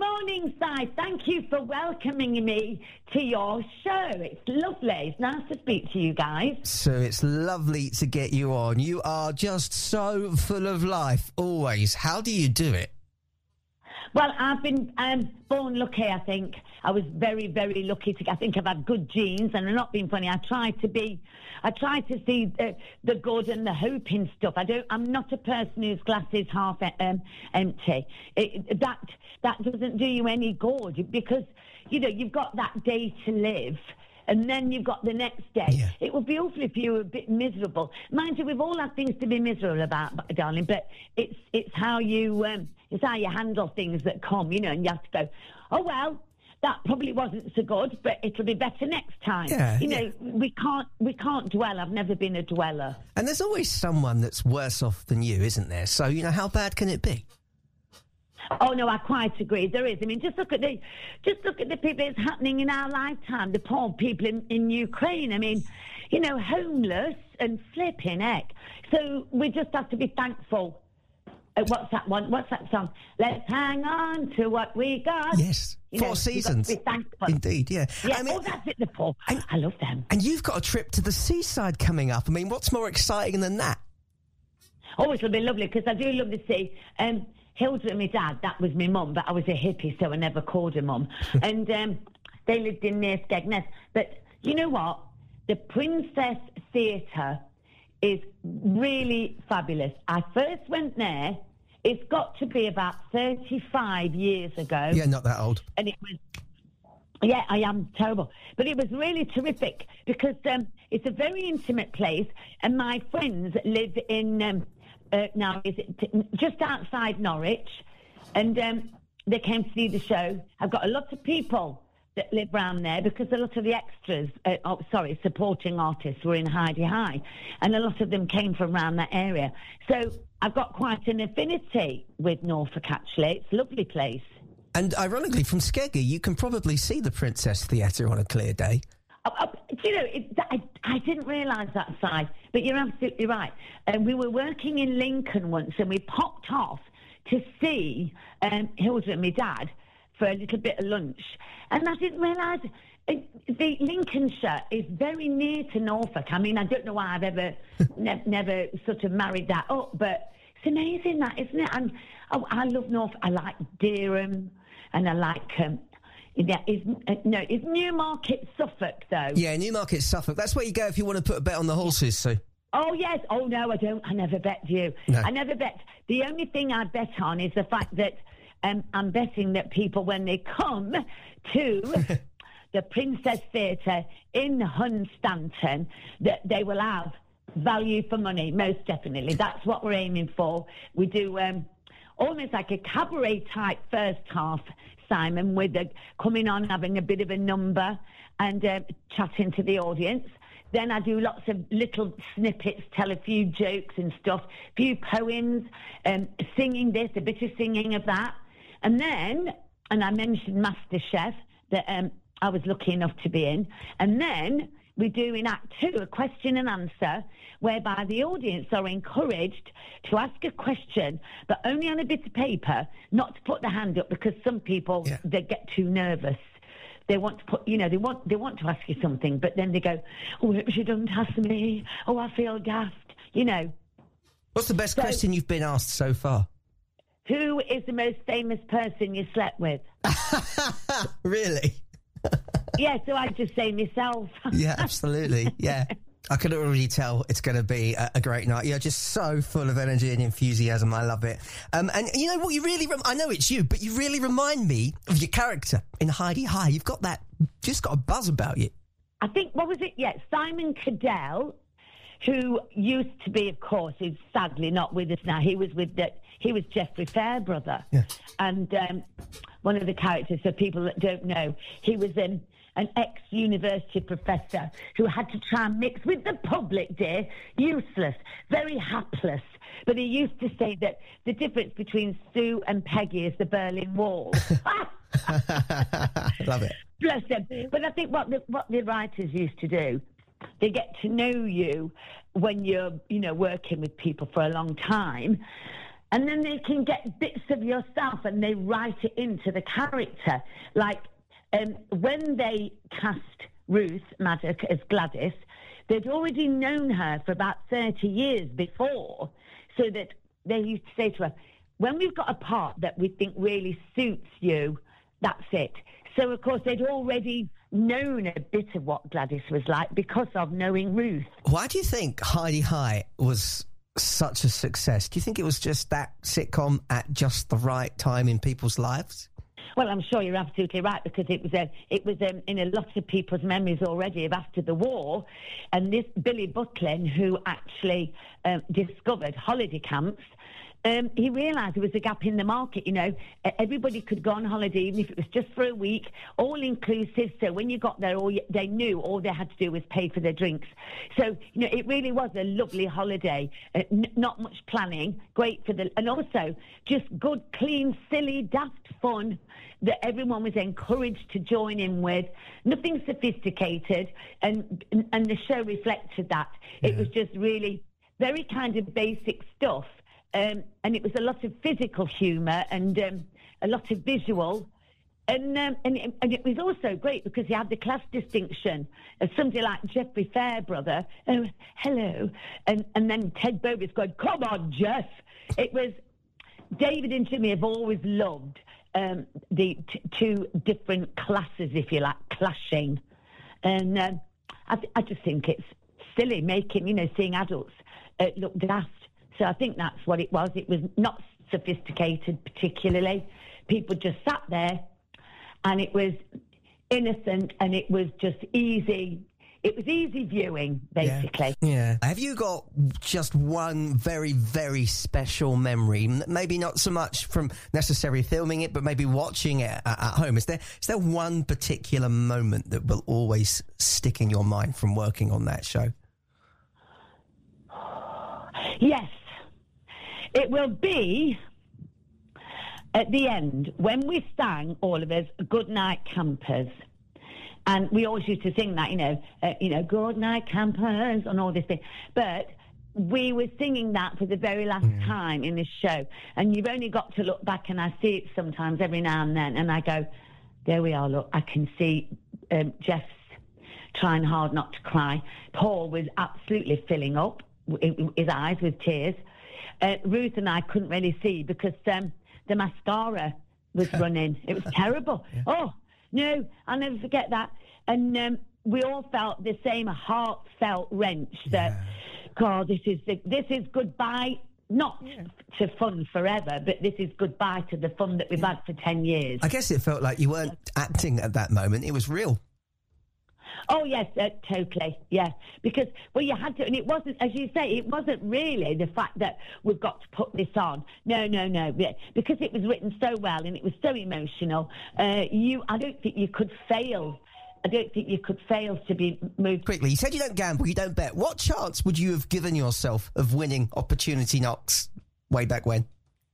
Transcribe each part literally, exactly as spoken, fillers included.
morning, Si. Thank you for welcoming me to your show. It's lovely. It's nice to speak to you guys. So it's lovely to get you on. You are just so full of life, always. How do you do it? Well, I've been um, born lucky, I think. I was very, very lucky. To. I think I've had good genes, and I'm not being funny. I try to be, I try to see the, the good and the hope in stuff. I don't. I'm not a person whose glass is half um, empty. It, that that doesn't do you any good, because you know you've got that day to live. And then you've got the next day. Yeah. It would be awful if you were a bit miserable. Mind you, we've all had things to be miserable about, darling. But it's it's how you um, it's how you handle things that come, you know. And you have to go, oh well, that probably wasn't so good, but it'll be better next time. Yeah, you know, yeah. we can't we can't dwell. I've never been a dweller. And there's always someone that's worse off than you, isn't there? So you know, how bad can it be? Oh no, I quite agree. There is. I mean, just look at the, just look at the people it's happening in our lifetime. The poor people in, in Ukraine. I mean, you know, homeless and flipping heck. So we just have to be thankful. Uh, what's that one? What's that song? Let's hang on to what we got. Yes, you Four know, Seasons. You've got to be thankful. Indeed, yeah. Yeah. I mean, oh, that's it. The poor. and, I love them. And you've got a trip to the seaside coming up. I mean, what's more exciting than that? Oh, it'll be lovely, because I do love the sea. Um, Hilda and my dad, that was my mum, but I was a hippie, so I never called her mum. and um, they lived in near Skegness. But you know what? The Princess Theatre is really fabulous. I first went there, it's got to be about thirty-five years ago. Yeah, not that old. And it was, yeah, I am terrible. But it was really terrific, because um, it's a very intimate place, and my friends live in... Um, Uh, now, is it t- just outside Norwich, and um, they came to see the show. I've got a lot of people that live around there, because a lot of the extras, uh, oh, sorry, supporting artists were in Heidi High, and a lot of them came from around that area. So I've got quite an affinity with Norfolk, actually. It's a lovely place. And ironically, from Skeggy, you can probably see the Princess Theatre on a clear day. Oh, oh, do you know, it, I, I didn't realise that side, but you're absolutely right. And uh, we were working in Lincoln once, and we popped off to see um, Hilda and my dad for a little bit of lunch. And I didn't realise uh, the Lincolnshire is very near to Norfolk. I mean, I don't know why I've ever ne- never sort of married that up, but it's amazing, that, isn't it? And oh, I love Norfolk. I like Dereham, and I like... Um, Yeah, is uh, no, is Newmarket Suffolk though? Yeah, Newmarket Suffolk. That's where you go if you want to put a bet on the horses. So. Oh yes. Oh no, I don't. I never bet you. No. I never bet. The only thing I bet on is the fact that um, I'm betting that people, when they come to the Princess Theatre in Hunstanton, that they will have value for money. Most definitely, that's what we're aiming for. We do um, almost like a cabaret type first half, Simon, with the, coming on, having a bit of a number and uh, chatting to the audience. Then I do lots of little snippets, tell a few jokes and stuff, a few poems, um, singing this, a bit of singing of that. And then, and I mentioned MasterChef, that um, I was lucky enough to be in. And then we do in Act Two a question and answer, whereby the audience are encouraged to ask a question, but only on a bit of paper, not to put their hand up, because some people, yeah. they get too nervous. They want to put, you know, they want they want to ask you something, but then they go, oh, she doesn't ask me. Oh, I feel daft, you know. What's the best so, question you've been asked so far? Who is the most famous person you slept with? Really? Yeah, so I just say myself. Yeah, absolutely. Yeah. I can already tell it's going to be a, a great night. You're just so full of energy and enthusiasm. I love it. Um, and you know what? You really, rem- I know it's you, but you really remind me of your character in Heidi High. You've got that, just got a buzz about you. I think, what was it? Yeah, Simon Cadell, who used to be, of course, is sadly not with us now. He was with the, he was Geoffrey Fairbrother. Yeah. And um, one of the characters, for people that don't know, he was in. An ex-university professor who had to try and mix with the public, dear. Useless, very hapless. But he used to say that the difference between Sue and Peggy is the Berlin Wall. Love it. Bless them. But I think what the, what the writers used to do, they get to know you when you're, you know, working with people for a long time. And then they can get bits of yourself and they write it into the character. Like um, when they cast Ruth Madoc as Gladys, they'd already known her for about thirty years before, so that they used to say to her, when we've got a part that we think really suits you, that's it. So, of course, they'd already known a bit of what Gladys was like because of knowing Ruth. Why do you think Hi-de-Hi was such a success? Do you think it was just that sitcom at just the right time in people's lives? Well, I'm sure you're absolutely right, because it was a, it was um, in a lot of people's memories already of after the war. And this Billy Butlin, who actually um, discovered holiday camps, Um, he realised there was a gap in the market. You know, everybody could go on holiday, even if it was just for a week, all inclusive. So when you got there, all you, they knew all they had to do was pay for their drinks. So, you know, it really was a lovely holiday. Uh, n- not much planning, great for the, and also just good, clean, silly, daft fun that everyone was encouraged to join in with. Nothing sophisticated, and and the show reflected that. Yeah. It was just really very kind of basic stuff. Um, and it was a lot of physical humour and um, a lot of visual. And, um, and, it, and it was also great because you had the class distinction of somebody like Geoffrey Fairbrother. Oh, hello. And, and then Ted Bovis going, come on, Jeff. It was, David and Jimmy have always loved um, the t- two different classes, if you like, clashing. And um, I, th- I just think it's silly making, you know, seeing adults uh, look daft. So I think that's what it was. It was not sophisticated particularly. People just sat there and it was innocent and it was just easy. It was easy viewing, basically. Yeah. yeah. Have you got just one very, very special memory? Maybe not so much from necessarily filming it, but maybe watching it at, at home. Is there is there one particular moment that will always stick in your mind from working on that show? Yes. It will be at the end when we sang, all of us, Good Night Campers. And we always used to sing that, you know, uh, you know, Good Night Campers and all this thing. But we were singing that for the very last mm. time in this show. And you've only got to look back, and I see it sometimes every now and then. And I go, there we are, look, I can see um, Jeff's trying hard not to cry. Paul was absolutely filling up his eyes with tears. Uh, Ruth and I couldn't really see because um, the mascara was running. It was terrible. Yeah. Oh, no, I'll never forget that. And um, we all felt the same heartfelt wrench that, yeah. God, this is the, this is goodbye, not yeah. to fun forever, but this is goodbye to the fun that we've yeah. had for ten years. I guess it felt like you weren't acting at that moment. It was real. Oh, yes, uh, totally, yeah. Because, well, you had to, and it wasn't, as you say, it wasn't really the fact that we've got to put this on. No, no, no, because it was written so well and it was so emotional. Uh, you, I don't think you could fail. I don't think you could fail to be moved. Quickly, you said you don't gamble, you don't bet. What chance would you have given yourself of winning Opportunity Knocks way back when?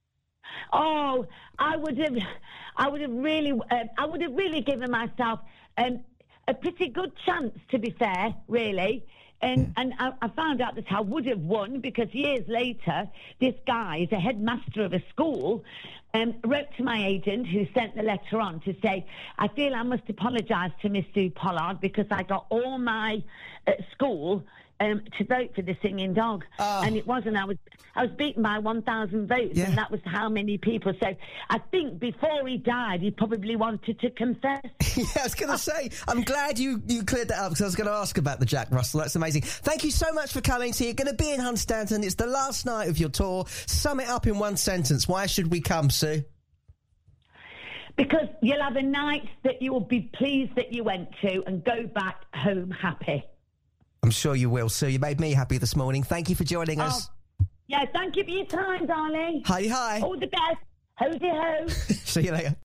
Oh, I would have, I would have really, uh, I would have really given myself um, a pretty good chance, to be fair, really. And yeah. and I, I found out that I would have won because years later, this guy is a headmaster of a school, um, wrote to my agent who sent the letter on to say, I feel I must apologise to Miss Sue Pollard because I got all my uh, school um, to vote for the singing dog. Oh. And it wasn't. I was I was beaten by one thousand votes, yeah. and that was how many people. So I think before he died, he probably wanted to confess. Yeah, I was going to say, I'm glad you, you cleared that up because I was going to ask about the Jack Russell. That's amazing. Thank you so much for coming. So you're going to be in Hunstanton. It's the last night of your tour. Sum it up in one sentence. Why should we come, Sue? Because you'll have a night that you will be pleased that you went to and go back home happy. I'm sure you will, Sue. You made me happy this morning. Thank you for joining us. Oh, yeah, thank you for your time, darling. Hi, hi. All the best. Ho-de-ho. See you later.